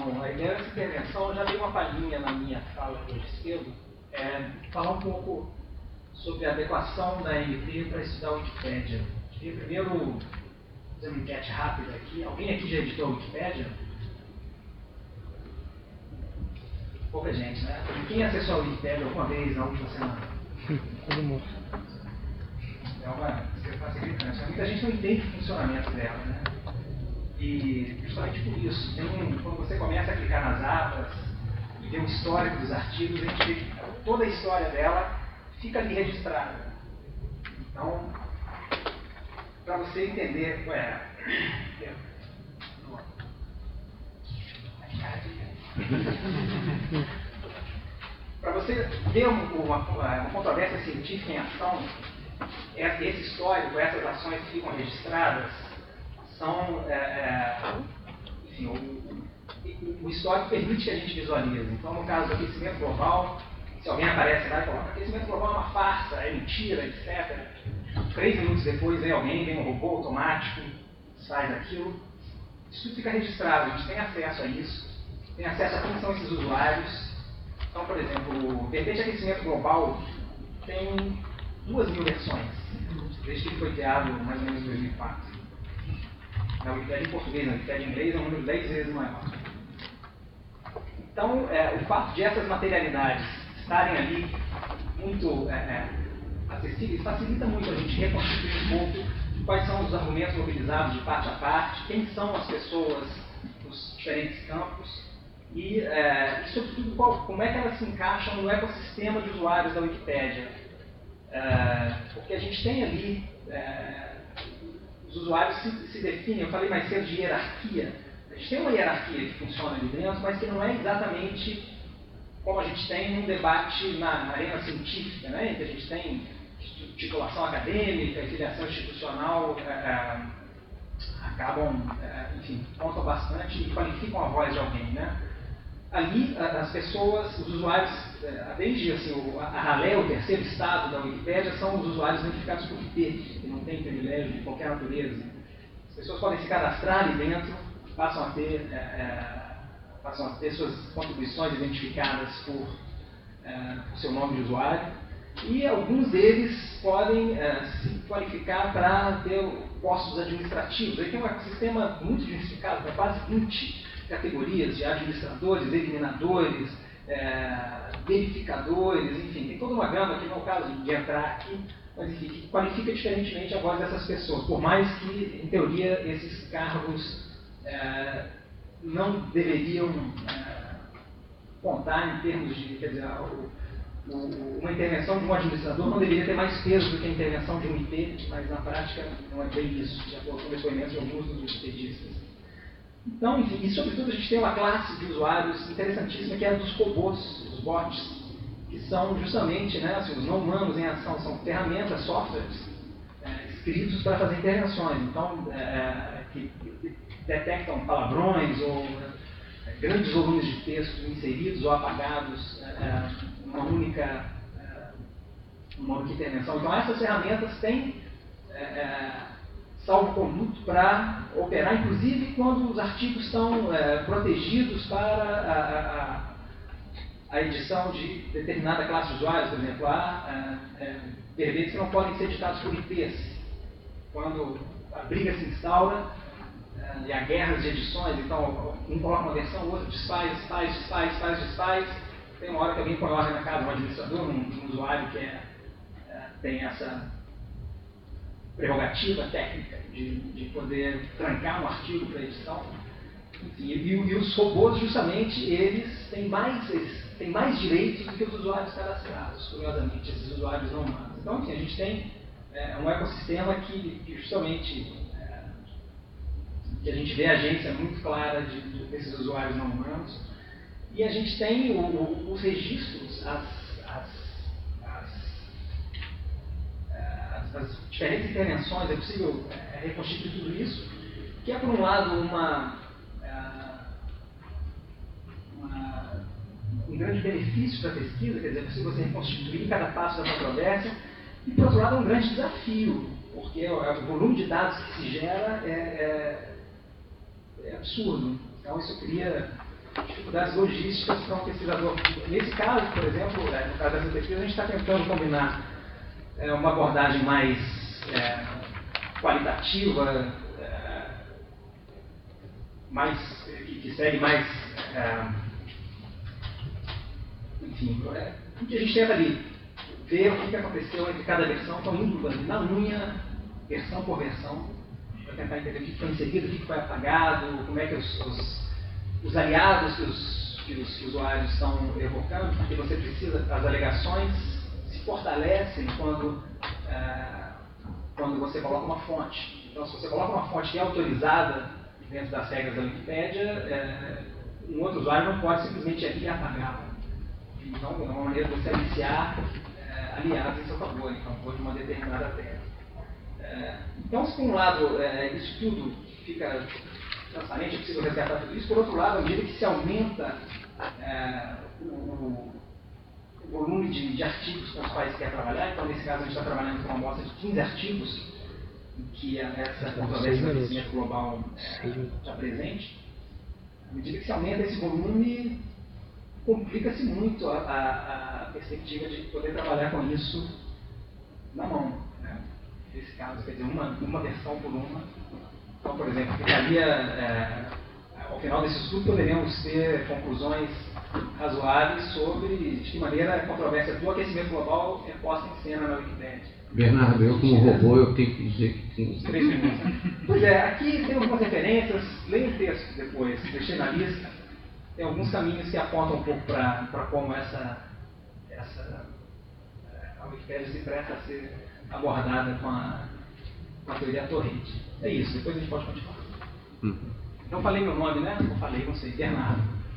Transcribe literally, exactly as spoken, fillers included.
Bom, a ideia dessa intervenção, eu já dei uma palhinha na minha fala hoje cedo, é, falar um pouco sobre a adequação da M P para estudar a Wikipédia. Queria primeiro fazer uma enquete rápida aqui. Alguém aqui já editou a Wikipédia? Pouca gente, né? Quem acessou a Wikipédia alguma vez na última semana? Todo mundo. É uma discrepância gritante. Muita gente não entende o funcionamento dela, né? E justamente por isso, tem um, quando você começa a clicar nas abas e ver o histórico dos artigos, a gente vê que toda a história dela fica ali registrada. Então, para você entender, ué, para você ver uma, uma, uma controvérsia científica em ação, esse histórico, essas ações que ficam registradas, são, é, é, enfim, o, o, o histórico permite que a gente visualize. Então, no caso do aquecimento global, se alguém aparece lá e coloca, aquecimento global é uma farsa, é mentira, etcétera. Três minutos depois vem alguém, vem um robô automático, faz aquilo. Isso tudo fica registrado, a gente tem acesso a isso, tem acesso a quem são esses usuários. Então, por exemplo, o verbete aquecimento global tem duas mil versões, desde que ele foi criado mais ou menos em dois mil e quatro. Na Wikipédia em português, na Wikipédia em inglês é um número dez vezes maior. Então, é, o fato de essas materialidades estarem ali muito é, é, acessíveis facilita muito a gente reconstituir um pouco quais são os argumentos mobilizados de parte a parte, quem são as pessoas nos diferentes campos e, é, e sobretudo, qual, como é que elas se encaixam no ecossistema de usuários da Wikipédia. É, porque a gente tem ali... É, os usuários se, se definem, eu falei mais cedo de hierarquia. A gente tem uma hierarquia que funciona ali dentro, mas que não é exatamente como a gente tem num debate na, na arena científica, né? Em que a gente tem titulação acadêmica e filiação institucional, é, é, acabam, é, enfim, contam bastante e qualificam a voz de alguém, né? Ali, as pessoas, os usuários, desde assim, a ralé, o terceiro estado da Wikipédia, são os usuários identificados por I P, que não tem privilégio de qualquer natureza. As pessoas podem se cadastrar ali dentro, passam a ter, é, é, passam a ter suas contribuições identificadas por, é, por seu nome de usuário, e alguns deles podem é, se qualificar para ter postos administrativos. Aí tem um ecossistema muito diversificado, tem quase vinte categorias de administradores, eliminadores, é, verificadores, enfim, tem toda uma gama que não é o caso de entrar aqui, mas enfim, que qualifica diferentemente a voz dessas pessoas, por mais que, em teoria, esses cargos é, não deveriam é, contar em termos de, quer dizer, o, o, uma intervenção de um administrador não deveria ter mais peso do que a intervenção de um I P, mas na prática não é bem isso, de acordo com depoimentos de alguns dos wikipedistas. Então, enfim, e sobretudo a gente tem uma classe de usuários interessantíssima que é a dos robôs, os bots, que são justamente, né, assim, os não humanos em ação, são ferramentas, softwares é, escritos para fazer intervenções, então, é, que detectam palavrões ou é, grandes volumes de texto inseridos ou apagados é, numa única, é, uma única intervenção. Então, essas ferramentas têm é, é, salvo-conduto para operar, inclusive quando os artigos estão é, protegidos para a, a, a edição de determinada classe de usuários, por exemplo, há é, verbetes que não podem ser editados por I Ps. Quando a briga se instaura é, e há guerras de edições, então um coloca uma versão, o outro desfaz, desfaz, desfaz, desfaz, desfaz. Tem uma hora que alguém põe ordem na casa, um administrador, um, um usuário que é, é, tem essa prerrogativa técnica de, de poder trancar um artigo para edição. Enfim, e, e os robôs, justamente, eles têm mais, eles têm mais direitos do que os usuários cadastrados, curiosamente, esses usuários não humanos. Então, enfim, a gente tem é, um ecossistema que, que justamente, é, que a gente vê a agência muito clara de, de, desses usuários não humanos, e a gente tem o, o, os registros, as, as as diferentes intervenções, é possível é, reconstituir tudo isso, que é, por um lado, uma, uma, um grande benefício para a pesquisa, quer dizer, é possível você reconstituir cada passo da controvérsia, e, por outro lado, é um grande desafio, porque o, o volume de dados que se gera é, é, é absurdo. Então, isso cria dificuldades logísticas para um pesquisador. Nesse caso, por exemplo, no caso dessa pesquisa, a gente está tentando combinar é, uma abordagem mais é, qualitativa, é, mais, que, que segue mais, é, enfim, é, o que a gente tenta ali ver o que aconteceu entre cada versão, então indo ali na unha, versão por versão, para tentar entender o que foi inserido, o que foi apagado, como é que os, os, os aliados que os, que os usuários estão evocando, porque você precisa, as alegações se fortalecem quando, é, quando você coloca uma fonte. Então, se você coloca uma fonte que é autorizada dentro das regras da Wikipédia, é, um outro usuário não pode simplesmente ir e apagá-la. Então, é uma maneira de você aliciar é, aliados em seu favor, em favor de uma determinada tese. É, então, se por um lado é, isso tudo fica transparente, é possível resgatar tudo isso, por outro lado, à medida que se aumenta é, o, o volume de, de artigos com os quais se quer trabalhar, então nesse caso a gente está trabalhando com uma amostra de quinze artigos, em que essa controvérsia do aquecimento global é, está presente, à medida que se aumenta esse volume, complica-se muito a, a, a perspectiva de poder trabalhar com isso na mão. Né? Nesse caso, quer dizer, uma, uma versão por uma. Então, por exemplo, ficaria, é, ao final desse estudo, poderíamos ter conclusões razoáveis sobre de que maneira a controvérsia do aquecimento global é posta em cena na Wikipédia. Bernardo, eu como robô, eu tenho que dizer que sim. Três minutos. Pois é, aqui tem algumas referências, leia o texto depois, deixei na lista. Tem alguns caminhos que apontam um pouco para como essa, essa a Wikipédia se presta a ser abordada com a, com a teoria torrente. É isso, depois a gente pode continuar. Hum. Então falei meu nome, né? Eu falei, não sei, Bernardo.